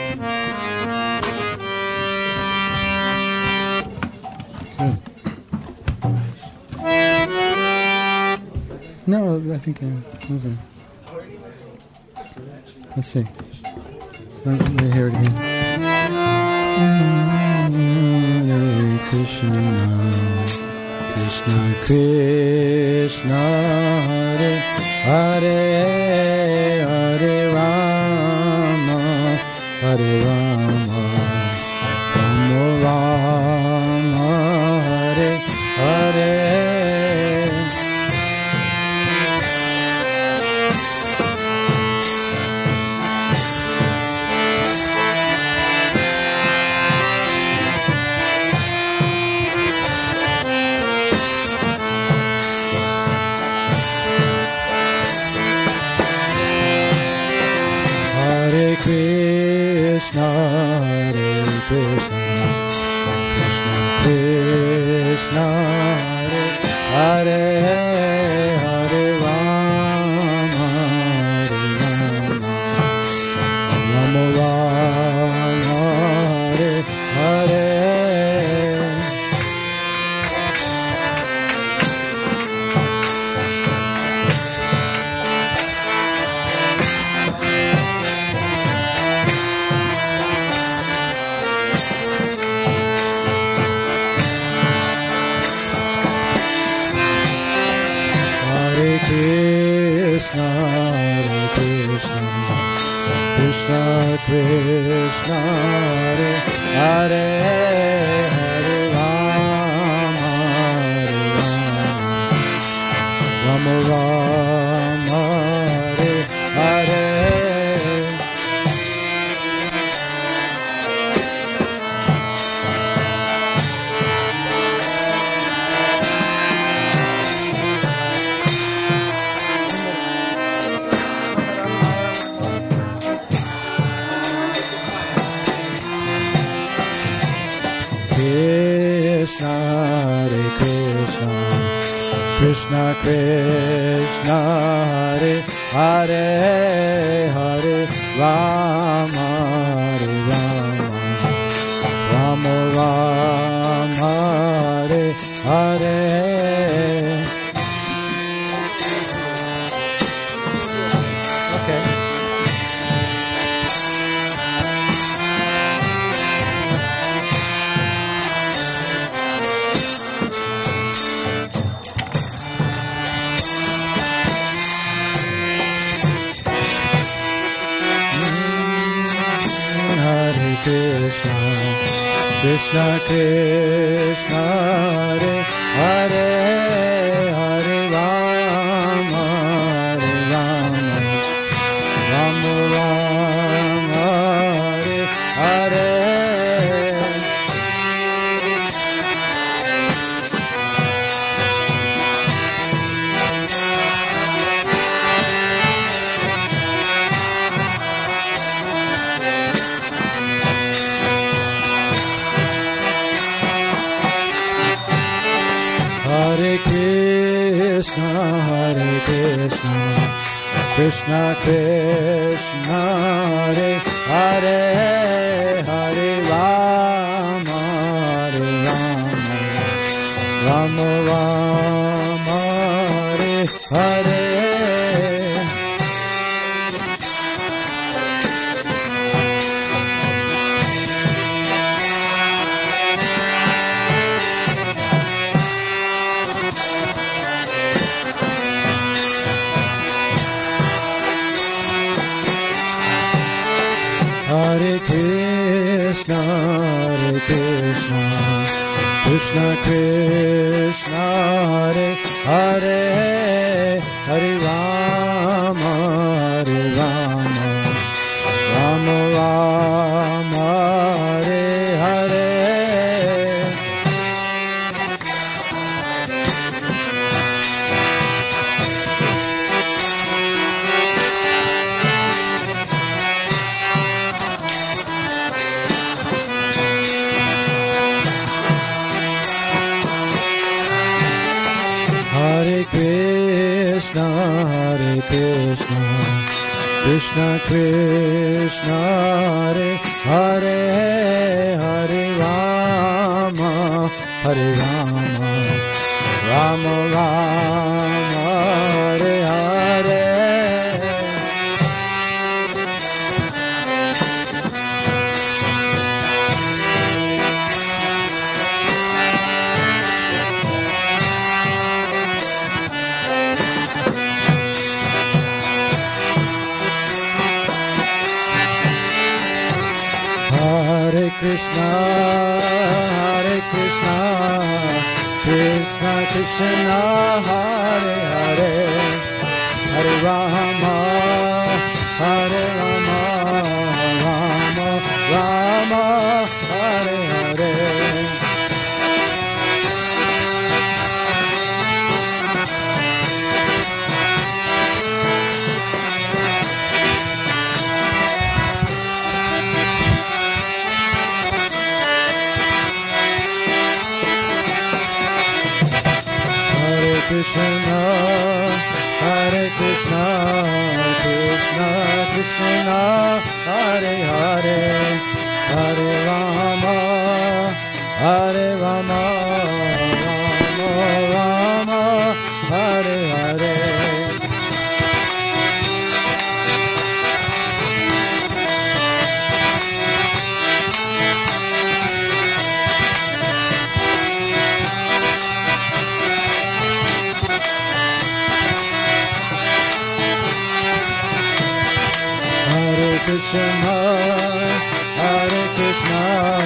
No, I think I wasn't. Let's see. Let me hear it again. Hare Krishna, Krishna Krishna, Hare Hare, Hare Rama, Hare Rama, Rama Rama, Hare Hare. Krishna, Hare Krishna, Krishna Krishna, Hare Hare, Hare Rama, Hare Rama, Rama Rama, Hare Krishna, Krishna Krishna, Hare Hare, Rama, Rama Rama, Hare Hare. Krishna, Hare Krishna, Krishna Krishna, Hare Hare, Hare Rama, Rama Rama, Hare Hare. Okay. Krishna, Krishna Krishna, Hare Hare, Hare Rama, Rama Rama, Hare Hare. Hare Krishna, Hare Krishna, Krishna Krishna, Hare Hare, Hare Rama, Rama Rama, Hare Hare. Hare Krishna, Hare Krishna, Krishna Krishna, Hare Hare, Hare Rama, Rama Rama, Hare Hare. Hare Krishna, Hare Krishna, Krishna Krishna, Hare Hare Hare Rama, Hare Rama, Rama Rama, Hare Hare. Hare Krishna, Krishna Krishna, Hare Hare, Hare Rama, Rama Rama, Hare Hare. Krishna, Krishna Krishna, Hare Hare, Hare Rama, Rama Rama, Hare Hare. Krishna, Krishna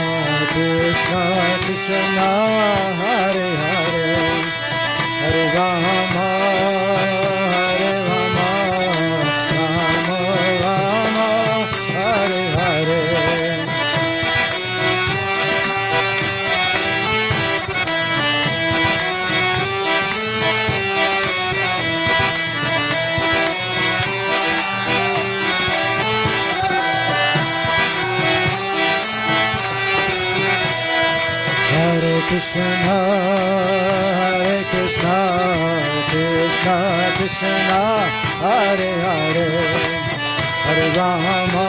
Krishna, Hare Hare, Hare Rama, Rama Rama, Hare Hare. Krishna, Krishna Krishna, Hare Hare, Hare Rama,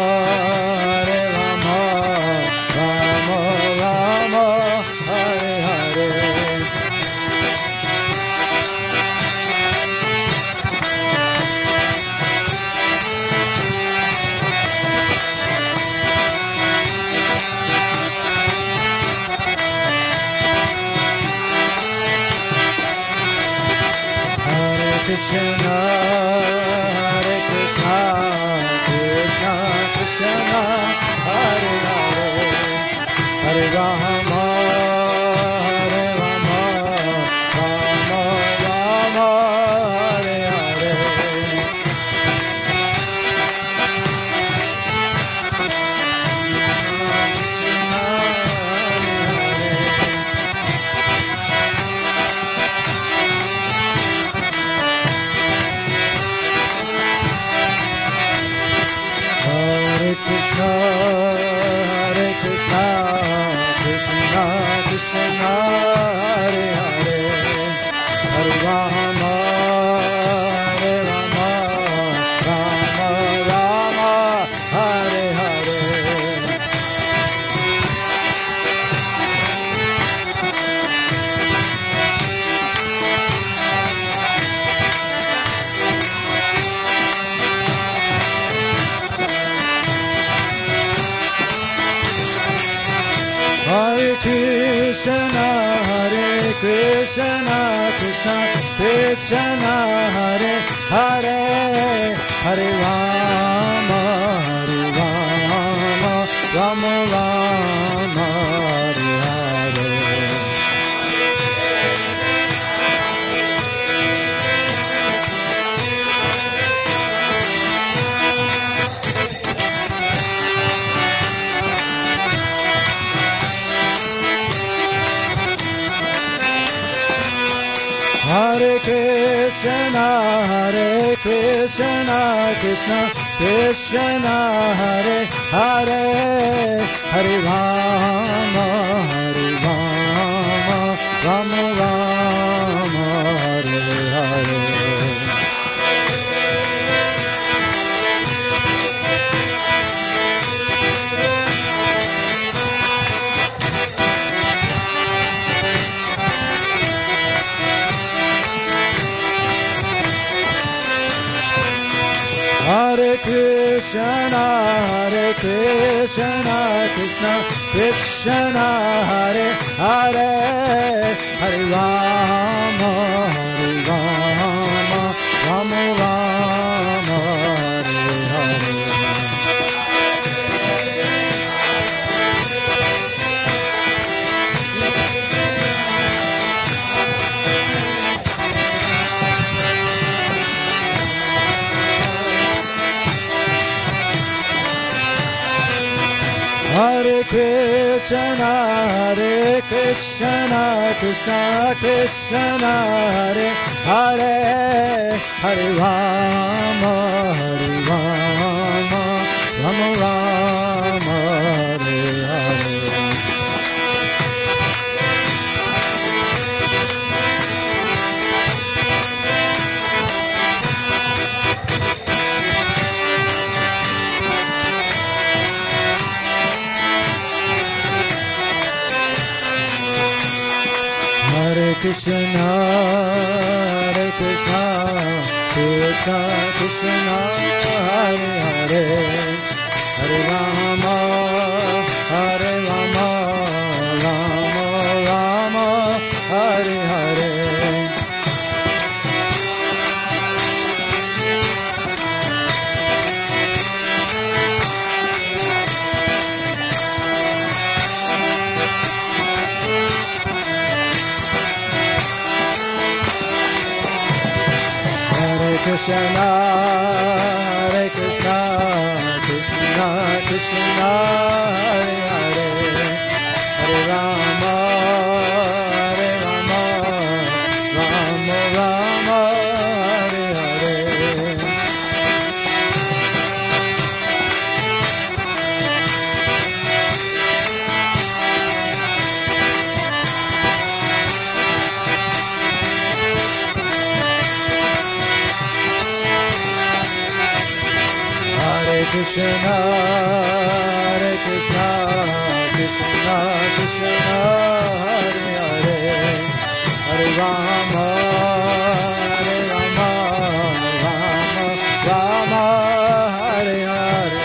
Rama Rama, Hare Hare. Krishna, Krishna Krishna, Hare Hare, Hare Rama, Rama Rama, Hare Hare. Krishna, Krishna Krishna, Hare Hare, Hare Rama, Rama Rama, Hare Hare. Hare Krishna, Krishna Krishna, Hare Hare, Hare Rama, Rama Rama, Hare Hare. Hare Krishna, Krishna Krishna, Hare Hare, Hare Rama, Rama Rama, Hare Hare. Krishna, Hare Krishna, Krishna Krishna, Hare Hare, Hare Rama, Hare Rama, Rama Rama, Hare Hare. Hare Krishna, Hare Krishna, Krishna Krishna, Hare Hare, Hare Rama, Hare Rama, Rama Rama, Hare Hare. Hare Krishna, Hare Krishna, Krishna Krishna, Hare Hare, Hare Rama, Hare Rama, Rama Rama, Hare Hare. Krishna, Hare Krishna, Krishna Krishna, Hare Hare, Hare Rama, Hare Rama, Rama Rama, Hare Hare. Krishna, Hare Krishna, Krishna Krishna, Hare Hare, Hare Rama, Hare Rama, Rama Rama, Hare Hare.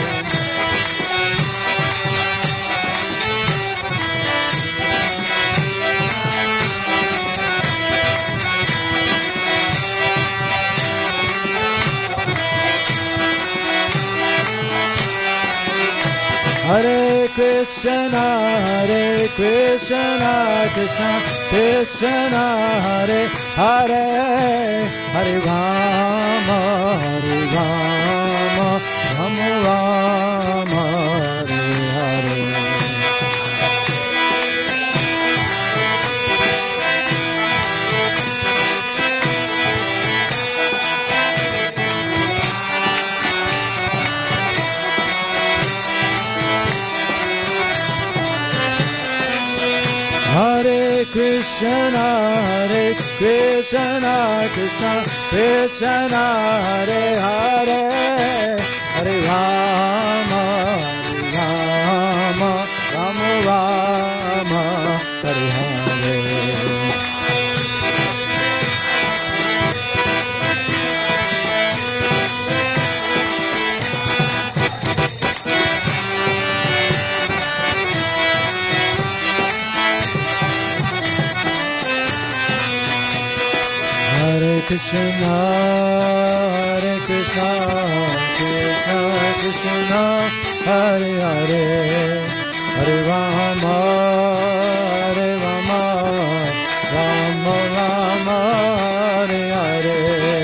Hare Krishna, Hare Krishna, Krishna Krishna, Hare Hare, Hare Rama, Hare Rama, Rama Rama, Hare Hare. Hare Krishna, Hare Krishna, Krishna Krishna, Hare Hare, Hare Rama, Hare Rama, Rama Rama, Hare Hare. Hare Krishna, Hare Krishna, Krishna Krishna, Hare Hare, Hare Rama, Hare Rama, Rama Rama, Hare Hare.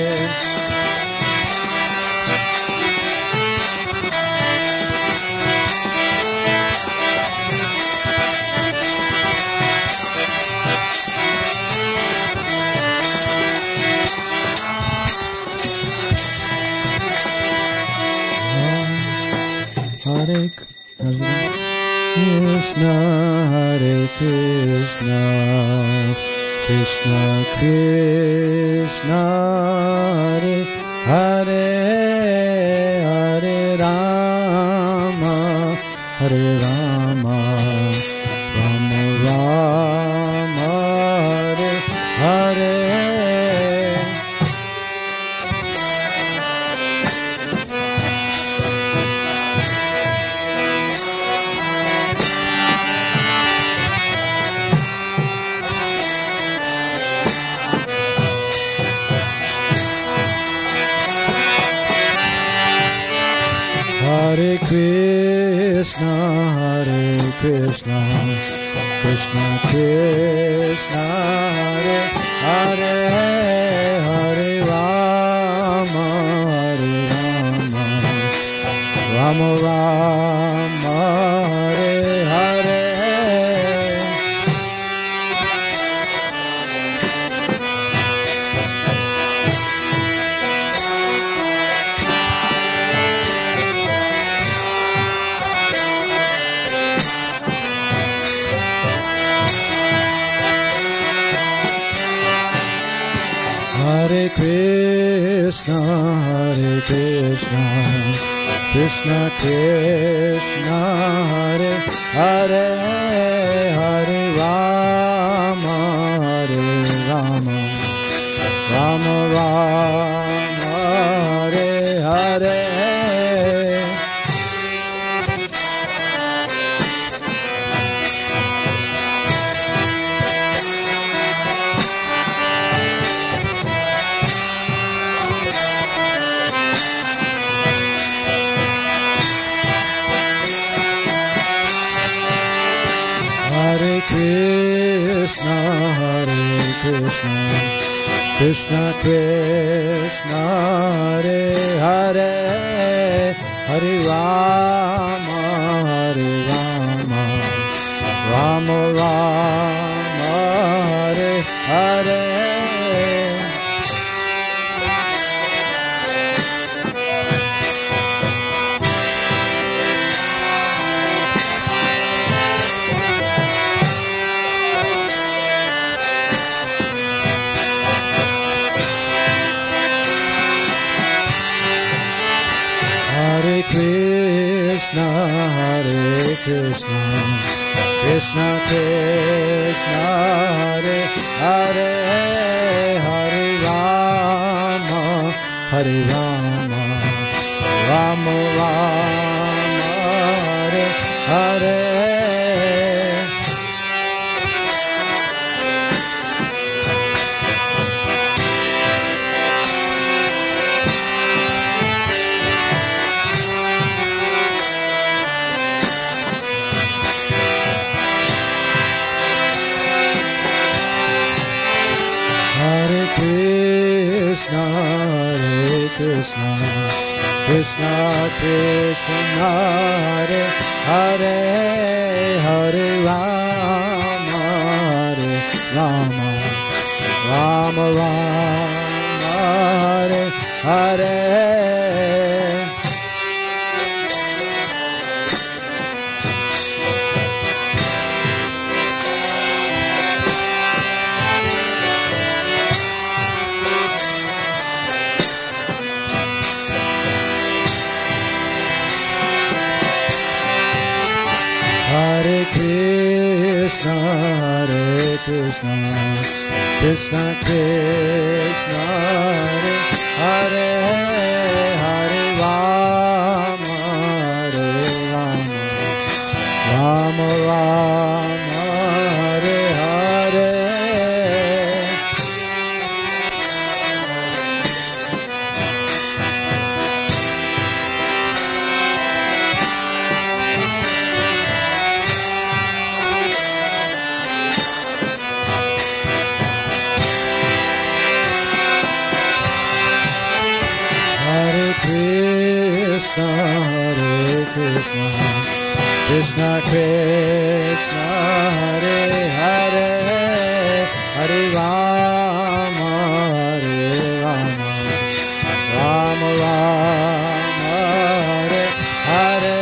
Hare Krishna, Hare Krishna, Krishna Krishna, Hare Hare, Hare Rama, Hare Rama, Rama Rama, Hare Hare. Hare Krishna, Krishna Krishna, Hare Hare, Hare Rama, Rama Rama, Hare Hare. Hare Krishna, Krishna Krishna, Hare Hare, Hare Rama, Rama Rama, Hare Hare. Hare Krishna, Krishna Krishna, Hare Hare, Hare Rama, Rama Rama, Hare Hare. Hare Krishna, Krishna Krishna, Hare Hare, Hare Rama, Rama Rama, Hare Hare. Hare Krishna, Krishna Krishna, Hare Hare, Hare Rama, Rama Rama, Hare Hare. Hare Krishna, Krishna Krishna, Hare Hare, Hare Rama, Rama Rama, Hare Hare. Krishna, Krishna Krishna, Hare Hare, Hare Rama, Rama Rama, Hare Hare.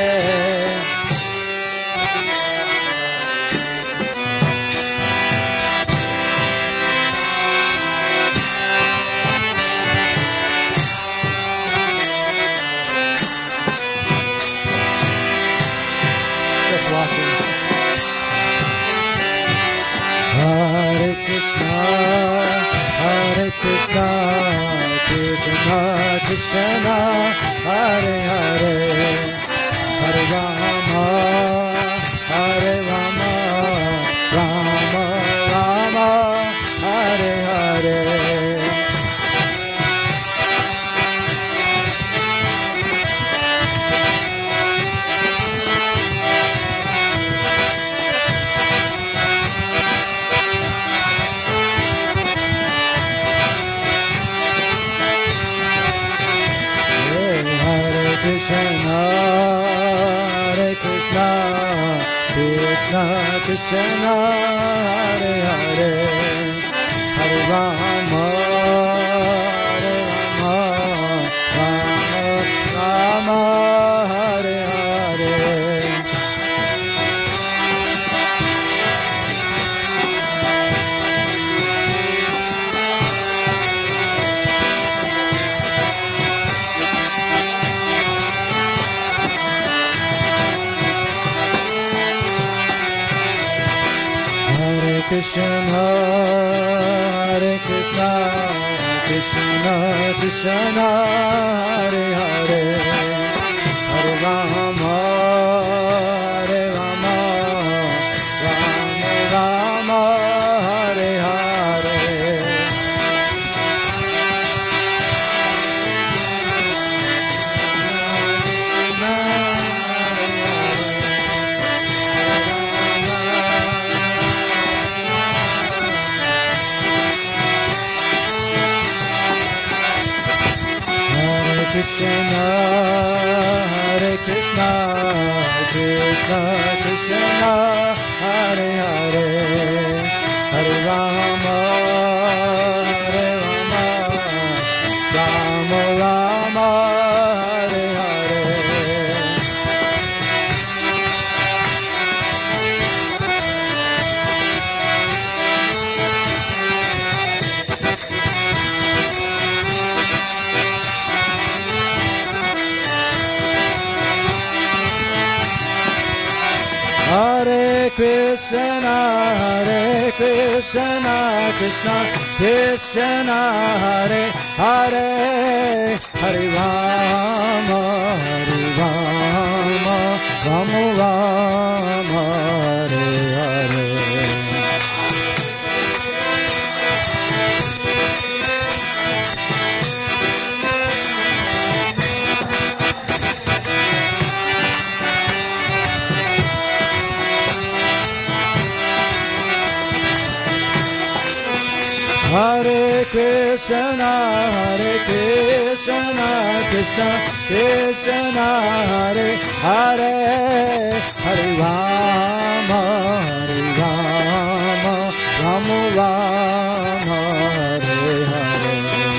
Hare Krishna, Krishna Krishna, Hare Hare, Hare Rama, Rama Rama, Hare Hare. Krishna, Krishna Krishna, Hare Hare, Hare Rama, Hare Rama, Rama Rama, Hare Hare. Krishna, Hare Krishna, Krishna Krishna, Hare Hare, Hare Rama, Hare Rama, Rama Rama, Hare Hare. Krishna, Hare Krishna, Krishna Krishna, Hare Hare, Hare Rama, Hare Rama, Rama Rama, Hare Hare. Hare Krishna, Krishna Krishna, Hare Hare, Hare Rama, Rama Rama, Hare Hare. Hare Krishna, Krishna Krishna, Hare Hare, Hare Rama, Rama Rama, Hare Hare.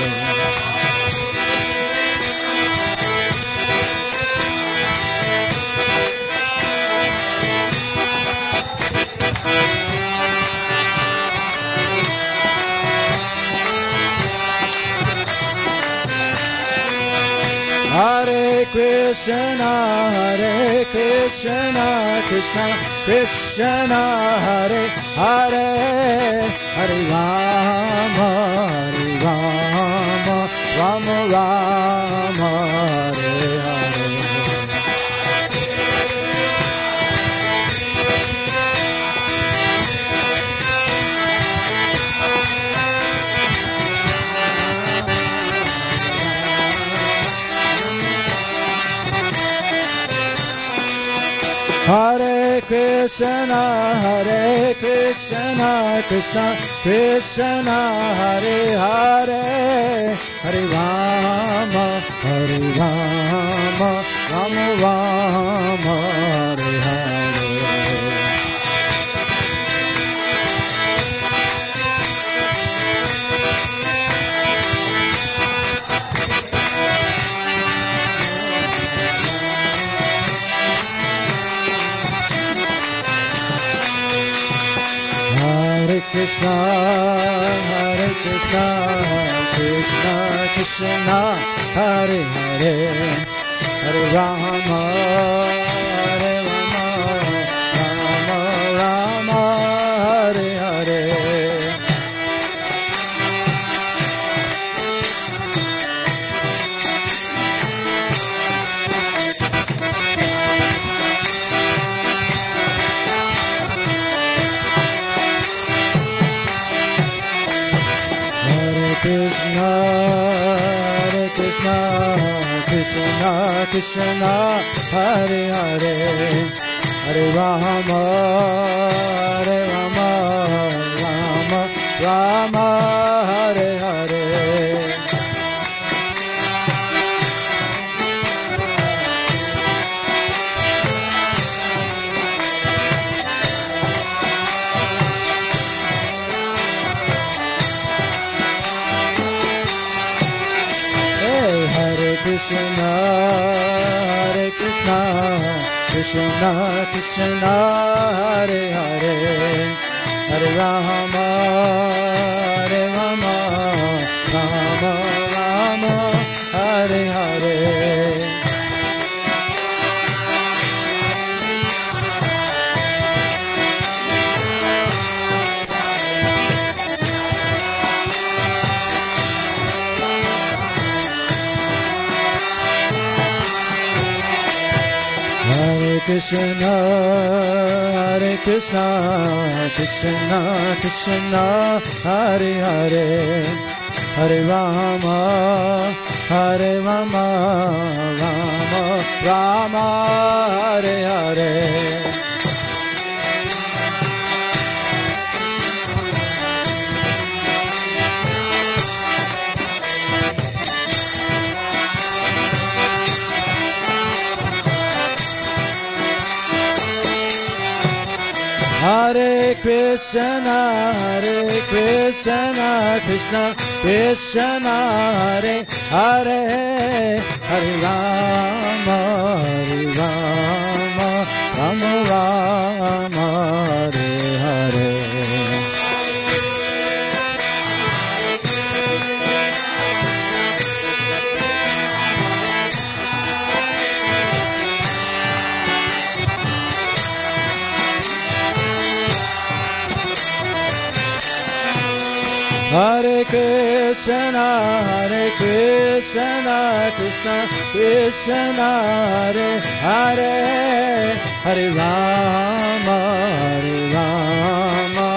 Hare Krishna, Krishna Krishna, Hare Hare, Hare Rama, Rama Rama, Hare Hare. Hare Krishna, Krishna Krishna, Hare Hare, Hare Rama, Rama Rama, Hare Hare. Hare Krishna, Krishna Krishna, Hare Hare, Hare Rama, Rama Rama, Hare Hare. Krishna, Krishna Krishna, Hare Hare, Hare Rama, Rama Rama, Hare Hare. Krishna Krishna Hare Hare Hare Rama Hare Rama Rama Rama Hare Hare Hare Krishna Krishna Krishna Hare Hare Hare Rama Hare Rama Rama Rama Hare Hare Hare Krishna Krishna Krishna Hare Hare Hare Rama Rama Rama Hare Hare Hare Krishna Krishna Krishna Hare Hare Hare Rama Rama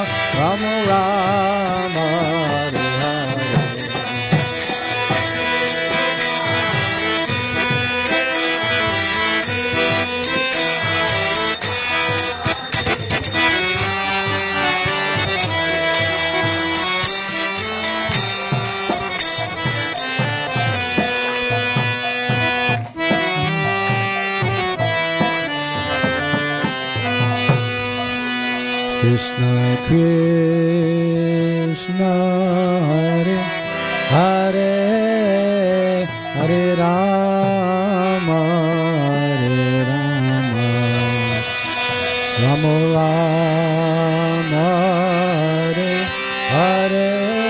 Rama Hare Hare Krishna Krishna Hare Hare Hare Rama Rama Rama Hare Hare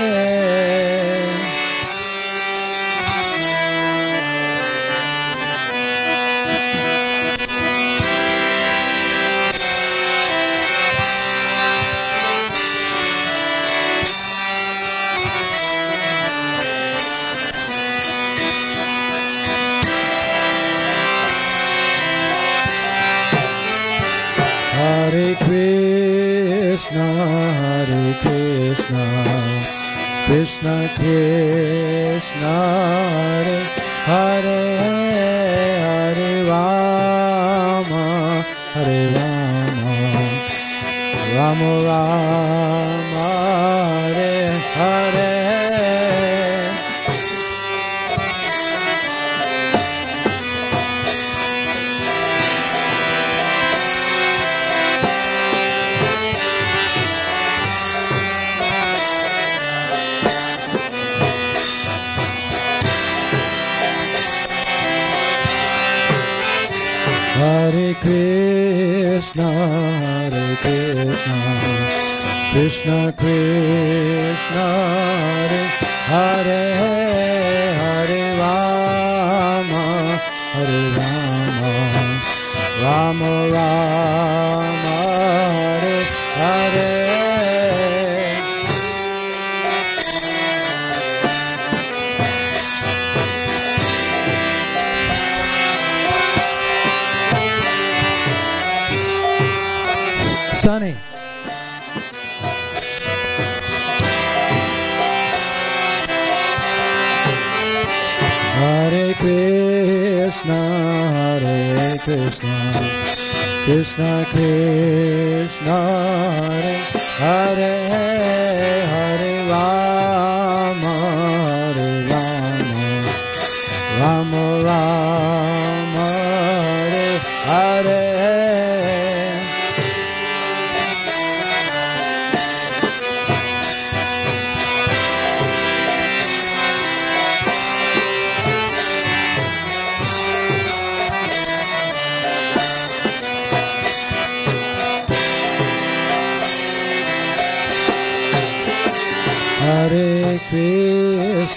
Hare Krishna Krishna Krishna Hare Hare Hare Rama Rama Rama Hare Hare Hare Krishna Krishna Krishna Hare Hare Rama Rama Rama Hare Hare Sunny. Hare Krishna Krishna Krishna Hare Hare Rama Rama Rama Hare Hare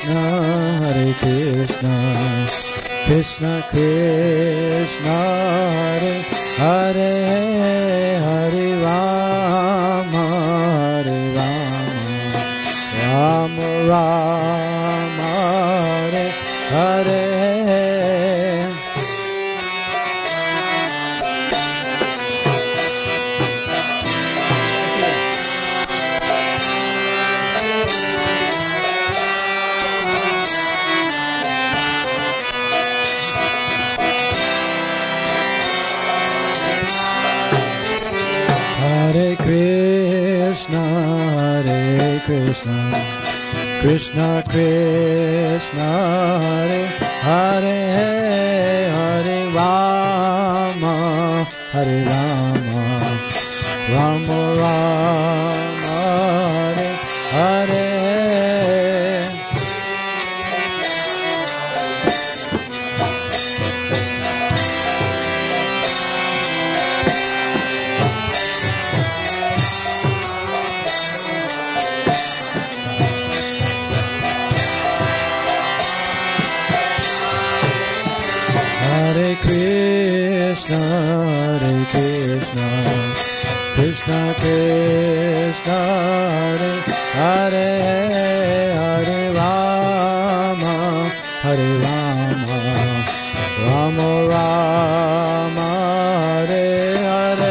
Krishna, Hare Krishna, Krishna Krishna, Hare Hare, Hare Rama, Hare Rama, Rama Rama, Hare Hare. Hare Krishna, Hare Krishna, Krishna Krishna, Hare Hare, Hare Rama, Hare Rama, Rama Rama, Hare Hare. Hare Krishna, Hare Krishna, Krishna Krishna, Hare Hare, Hare Rama, Hare Rama, Rama Rama, Hare Hare.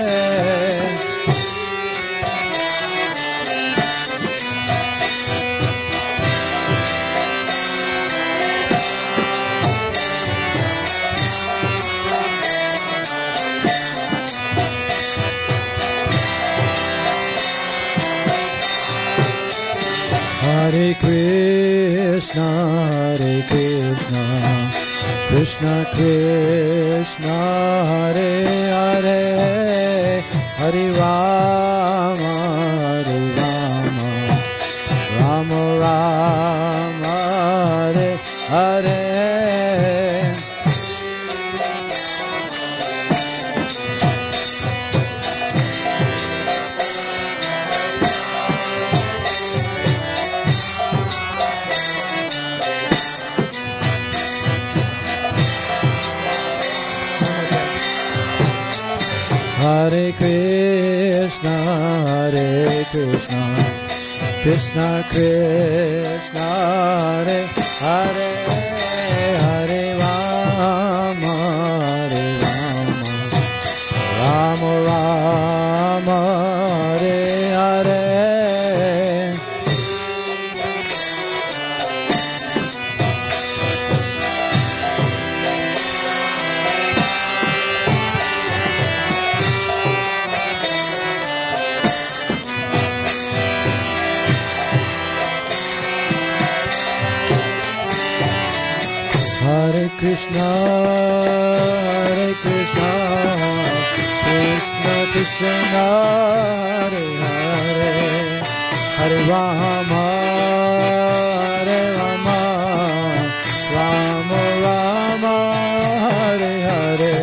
Hare Krishna, Hare Krishna, Krishna Krishna, Hare Hare, Hare Rama, Hare Rama, Rama Rama, Hare Hare. Hare Krishna, Hare Krishna, Krishna Krishna, Hare Hare, Hare Rama, Hare Rama, Rama Rama, Hare Hare. Hare Krishna, Hare Krishna, Krishna Krishna, Hare Hare, Hare Rama, Hare Rama, Rama Rama, Hare Hare.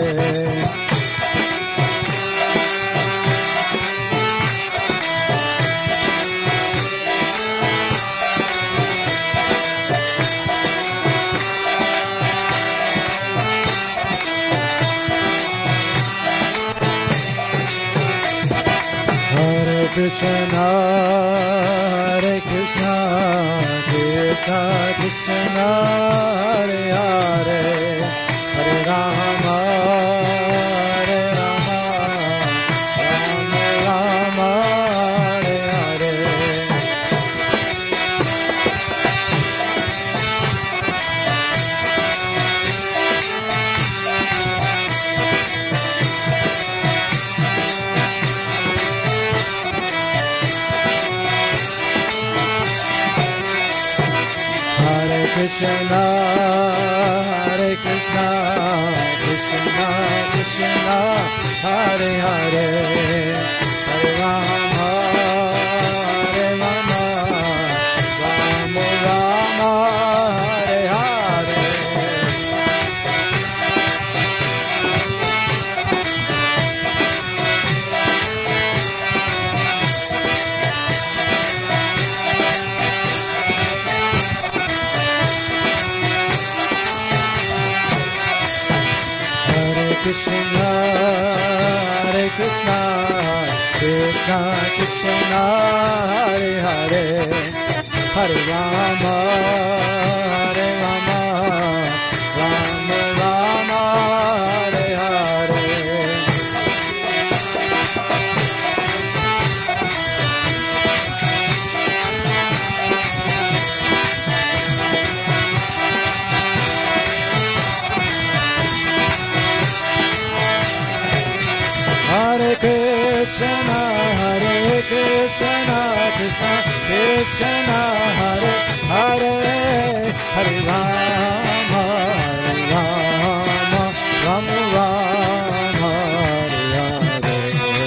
Krishna, Hare Krishna, Krishna Krishna, Hare Hare, Hare Rama, Hare Rama, Rama Rama, Hare Hare. Krishna, Hare Krishna, Krishna Krishna, Hare Hare, Hare Rama, Hare Rama, Rama Rama, Hare Hare. Krishna Krishna Hare Hare Hare Rama Hare Rama Rama Rama Hare Hare Hare Krishna Krishna Krishna Hare Hare Hare Rama Rama Rama Rama Hare Hare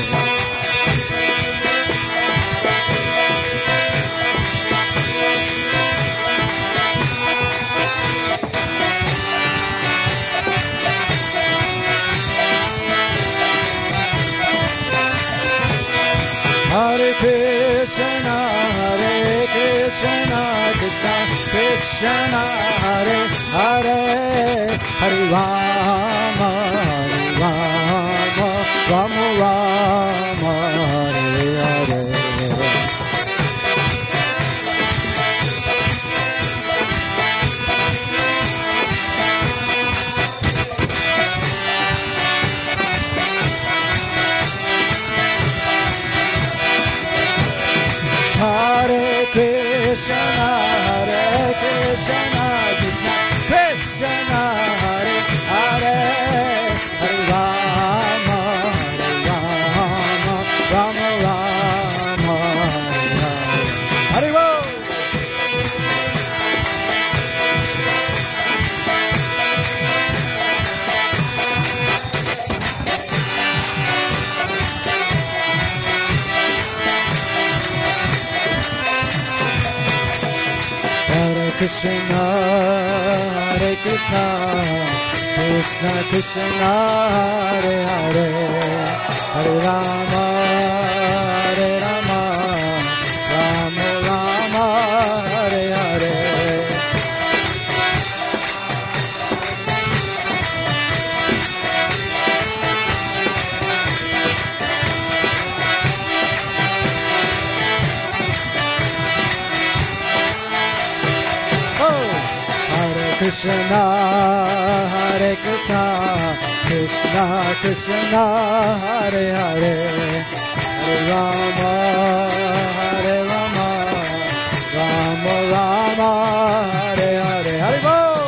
Hare Krishna Krishna Krishna Hare Hare Hare Rama Rama Rama Rama Hare Hare Hare Krishna Krishna Krishna Hare Hare Hare Rama Rama Rama Rama Hare Hare Hare Krishna Krishna Krishna Hare Hare Hare Rama Rama Rama Hare Hare Krishna Krishna Krishna Hare Hare Hare Rama Rama Rama Hare Hare Hare Bol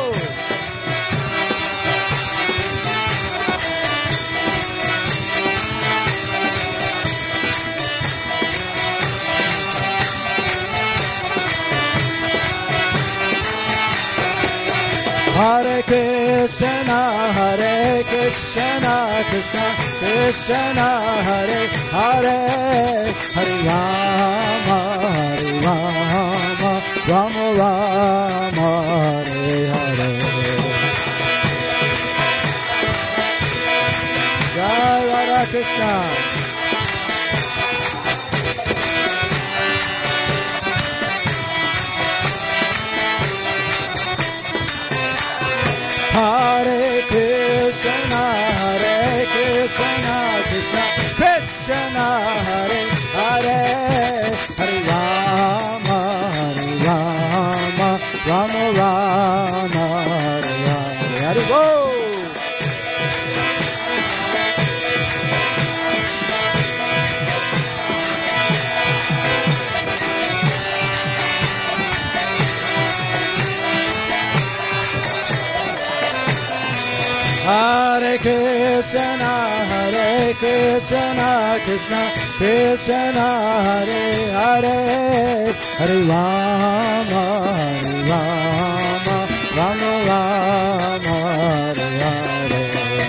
Hare Krishna Krishna Krishna Hare Hare Hare Rama Rama Rama Hare Hare Jai Radha Krishna Hare Krishna Krishna Krishna Hare Hare Hare Rama Rama Rama Hare Hare Hare Bol Hare Krishna Krishna Krishna Hare Hare Hare Rama Rama Rama Hare Hare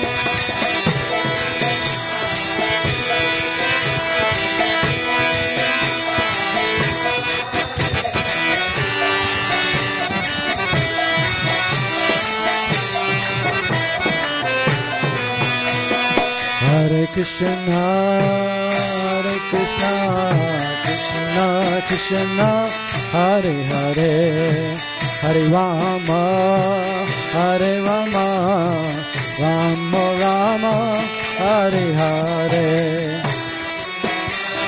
Hare Krishna Krishna Krishna Hare Hare Hare Rama Rama Rama Hare Hare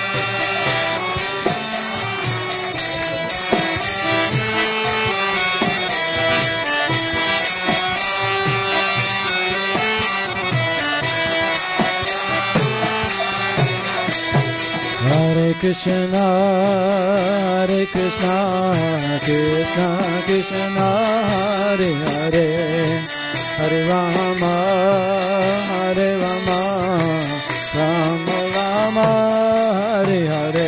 Krishna Krishna Krishna Hare Hare Hare Rama Rama Rama Hare Hare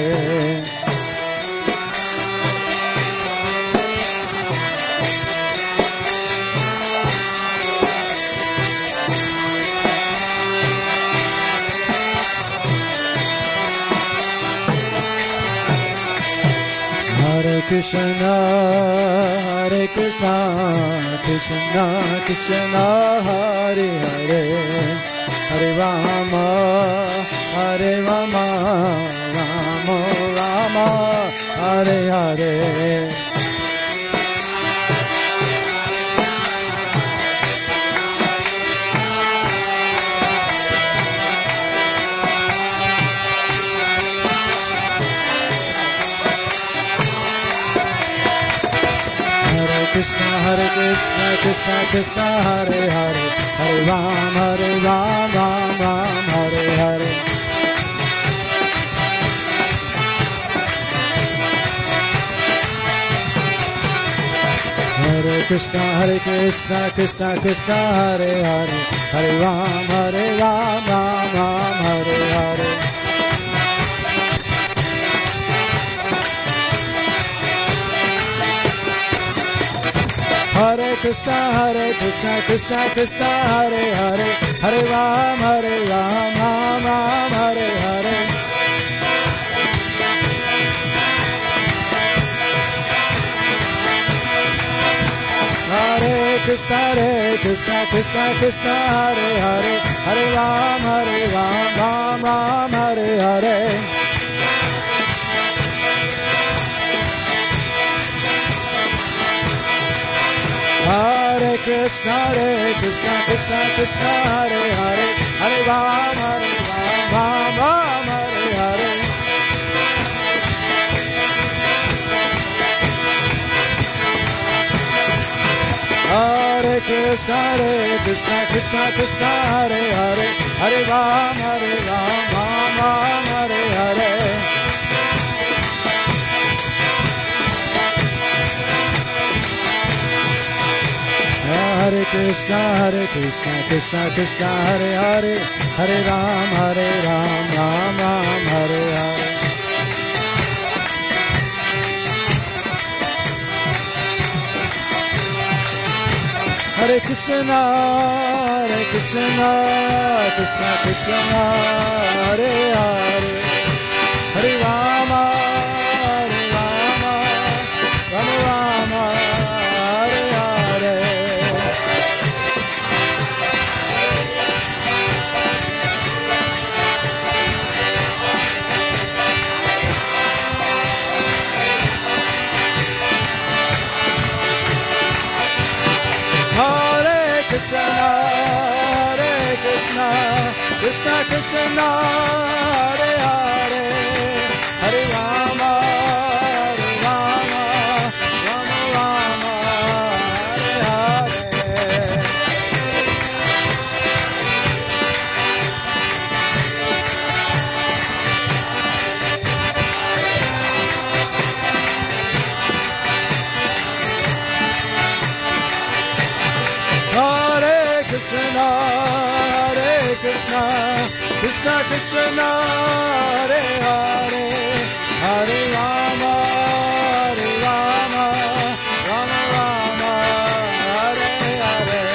Krishna Krishna Krishna Hare Hare Hare Rama Rama Rama Hare Hare Krishna Krishna Krishna Hare Hare Hare Ram Ram Hare Hare Hare Krishna Krishna Krishna Hare Hare Hare Ram Ram Hare Hare Hare Krishna Krishna Krishna Hare Hare Hare Ram Ram Hare Hare Hare Krishna Krishna Hare Hare Hare Ram Ram Hare Hare Hare Krishna Krishna Hare Hare Hare Ram Ram Hare Hare Hare Krishna Krishna Hare Hare Hare Ram Ram Hare Hare Hare Krishna Krishna Hare Hare Hare Ram Ram Hare Hare Hare Krishna Krishna Hare Hare Hare Rama Rama Hare Hare Krishna Krishna Hare Hare Hare Rama Rama Hare Hare Hare Krishna Krishna Krishna Hare Hare Hare Rama Rama Hare Hare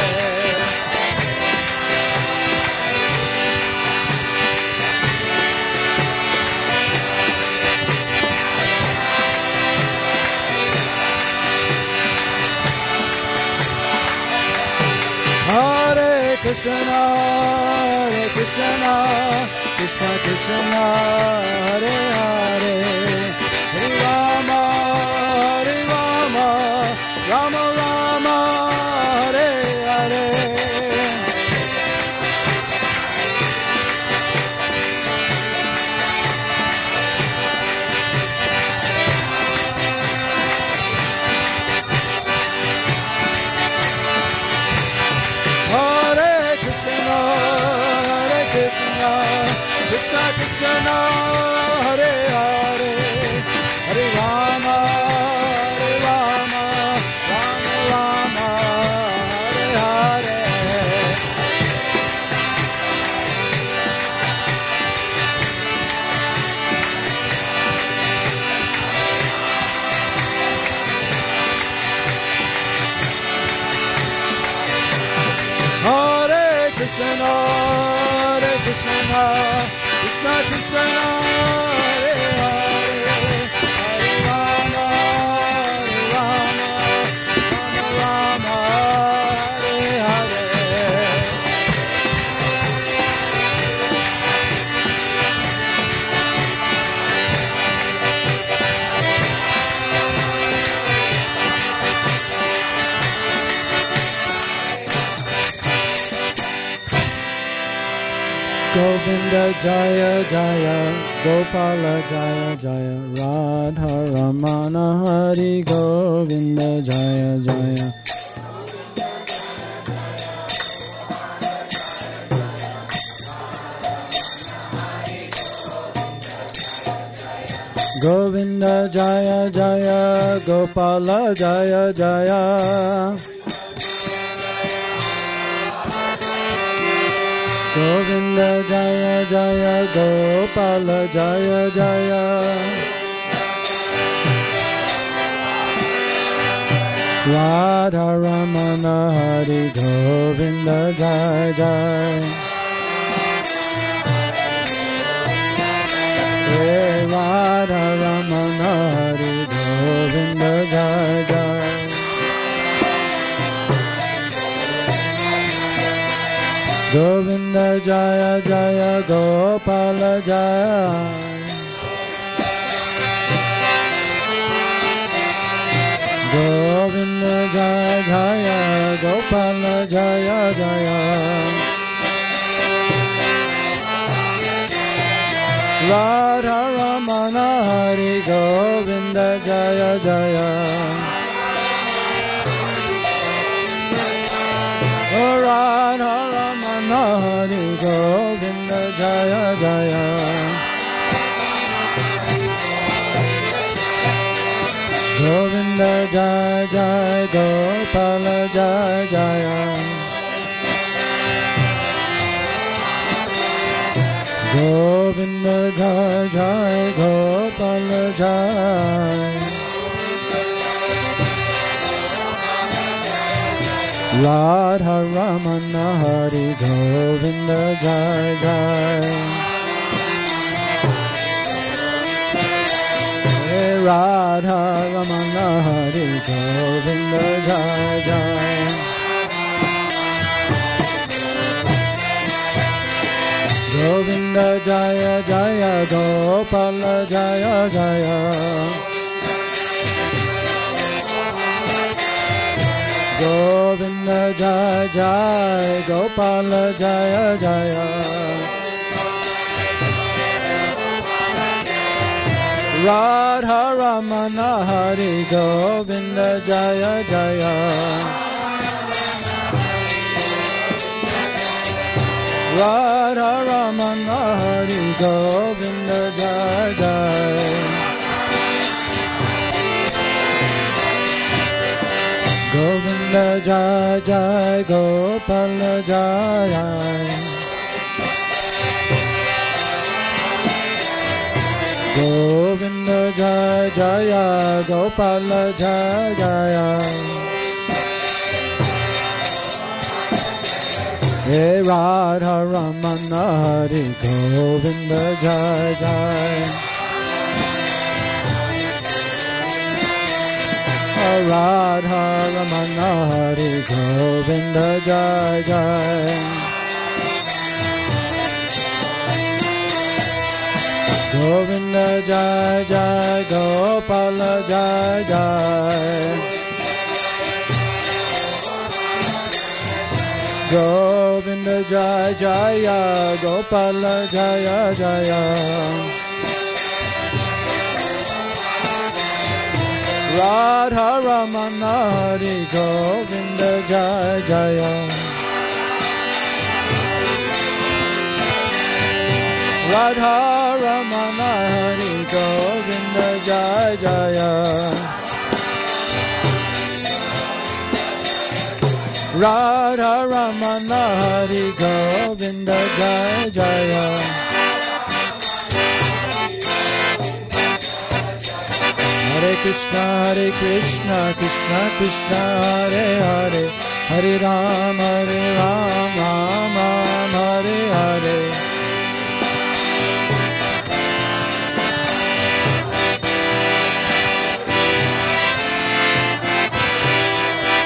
Hare Krishna Krishna Hare Hare Hare Rama Rama Hare Hare Hare Krishna Krishna Hare Hare Govinda Jaya Jaya Gopala Jaya Jaya Radha Ramana Hari Govinda Jaya Jaya Govinda Jaya Jaya Gopala Jaya Jaya Govinda Jaya Jaya Gopala Jaya Jaya Radha Ramana Hari Govinda Jaya Jaya Radha Ramana Hari Govinda Jaya Jaya Govinda Jaya Jaya Gopala Jaya Govinda Jaya Jaya Gopala Jaya Jaya Radha Ramana Hari Govinda Jaya Jaya Radha Ramana Hari Govinda Jaya Jaya Govinda Jaya Jaya Gopala Jaya Jaya Govinda Jaya Jaya Gopala Jaya Radha Ramana Hari Govinda Jaya Jaya Radha Ramana Hari Govinda Jaya Jaya Govinda Jaya Jaya Gopala Jaya Jaya Govinda Jaya Jaya Gopala Jaya Jaya Radha Ramana Hari Govinda Jaya Jaya Radha Ramana Hari Govinda Jaya Jaya Govinda Jaya Jaya Gopala Jaya Govinda Jaya Jaya Gopala Jaya Jaya Hey Radha Ramana Hari Govinda Jaya Jaya Radha Ramana Hari Govinda Jaya Jaya Govinda Jaya Jaya Gopala Jaya Jaya Govinda Jaya Jaya Gopala Jaya Jaya Radha Ramana Hari Govinda Jaya Jaya Radha Ramana Hari Govinda Jaya Jaya Radha Ramana Hari Govinda Jaya Jaya Hare Krishna Krishna Krishna Hare Hare Hare Ram Ram Ram Hare Hare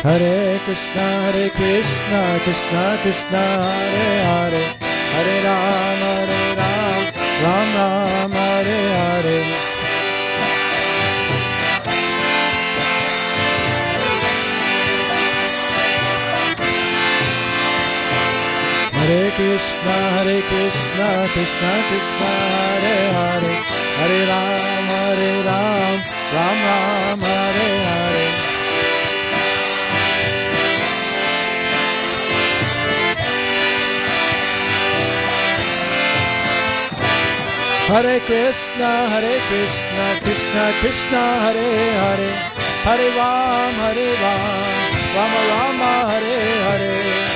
Hare Krishna, Krishna Krishna, Hare Hare, Hare Ram, Ram Ram, Hare Hare. Hare Krishna, Krishna Krishna, Hare Hare, Hare Ram, Ram Ram, Hare Hare. Hare Krishna, Krishna Krishna, Hare Hare, Hare Ram, Ram Ram, Hare Hare.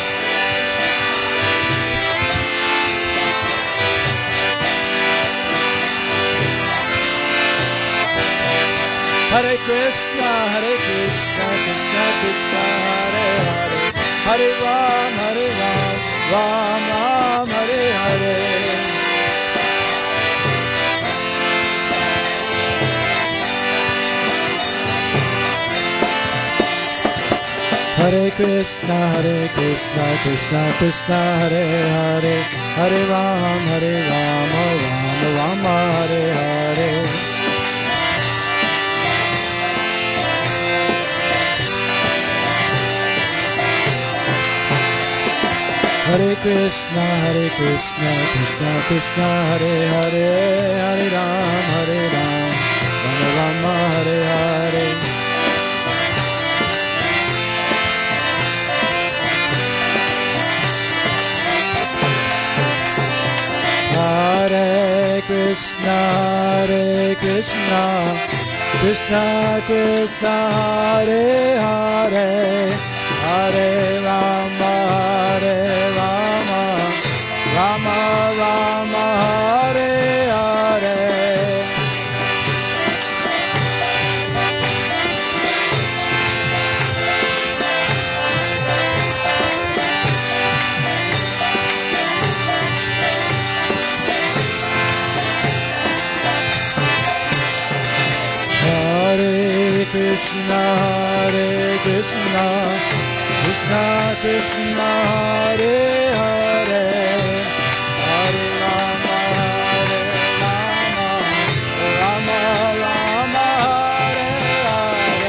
Hare Krishna, Krishna Krishna, Hare Hare, Hare Ram, Ram Ram, Hare Hare. Hare Krishna, Krishna Krishna, Hare Hare, Hare Ram, Ram Ram, Hare Hare. Hare Krishna, Krishna Krishna, Hare Hare, Hare Ram, Ram Ram, Hare Hare. Hare Krishna, Krishna Krishna, Hare Hare, Hare Ram, Ram Ram, Hare Hare. Hare Krishna, Krishna Krishna, Hare Hare, Hare Rama, Rama Rama, Hare Hare.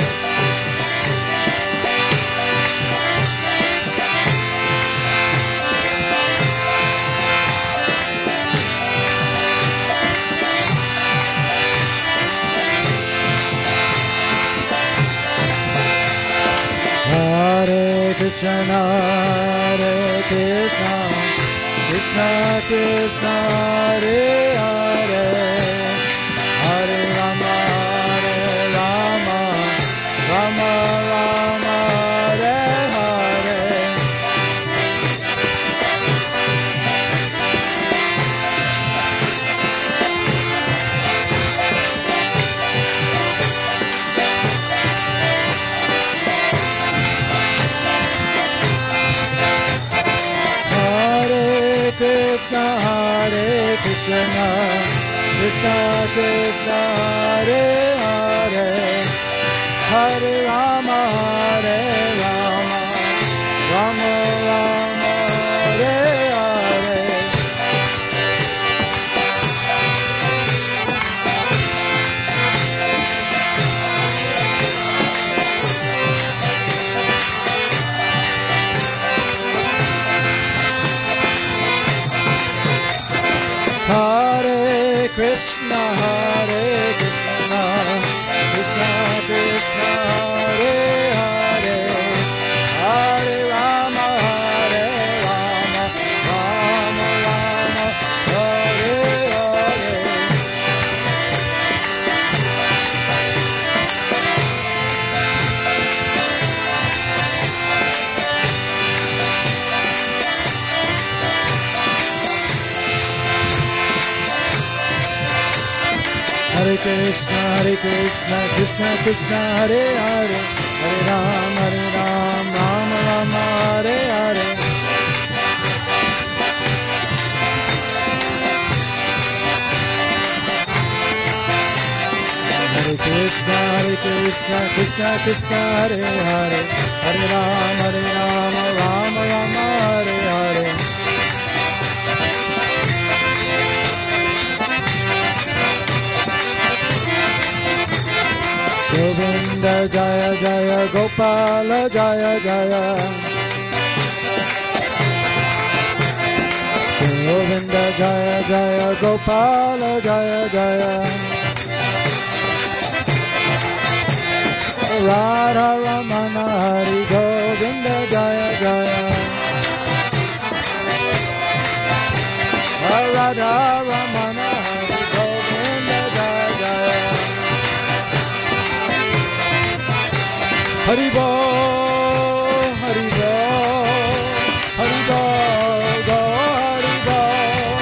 Hare Krishna, Krishna Krishna, Hare Hare, Hare Rama, Rama Rama, Hare Hare. Krishna, Krishna Krishna, Hare Hare, Hare Rama, Rama Rama, Hare Hare. Hare Krishna, Krishna Krishna, Hare Hare, Hare Rama, Rama Rama, Hare Hare. Hare Krishna, Krishna Krishna, Hare Hare, Hare Ram, Rama Rama, Hare Hare. Hare Krishna, Krishna Krishna, Hare Hare, Hare Rama, Rama Rama, Hare Hare. Govinda Jaya Jaya, Gopala Jaya Jaya. Govinda Jaya Jaya, Gopala Jaya Jaya. Radha Ramana Hari Govinda Jaya Jaya. Radha Ramana Hari Govinda Jaya Jaya. Hari Bol, Hari Bol, Hari Bol, Go Hari Bol.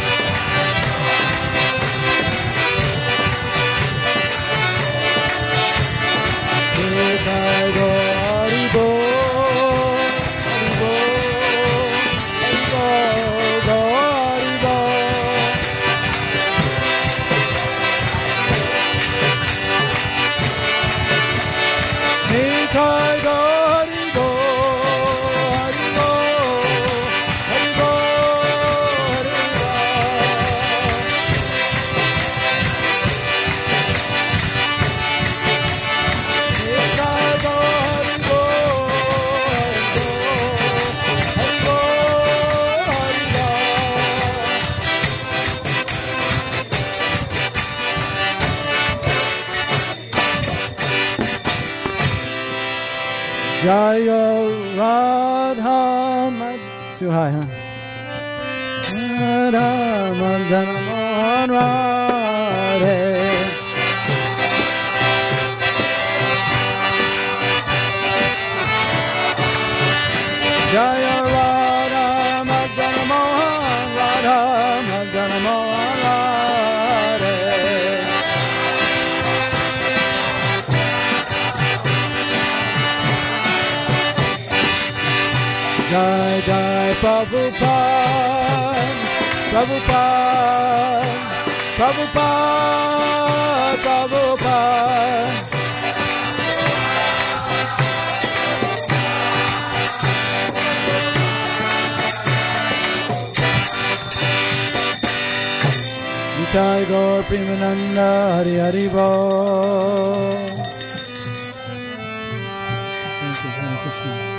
Nitai Go Hari Bol, Hari Bol, Hari Bol, Go Hari Bol. Nitai Go Hari Bol, Hari Bol, Hari Bol, Hari Bol. Nitai Go Hari Bol, Hari Bol, Hari Bol. Jaya Radha Mad. Too high, huh? Radha Madana Mohan Radhe. Jaya Radha Madana Mohan Radha Madana Mohan Radhe. Jai Jai Prabhupada, Prabhupada, Prabhupada, Prabhupada. Nitai Gaur Premananda, Hari Hari Bol. Thank you, Hare Krishna.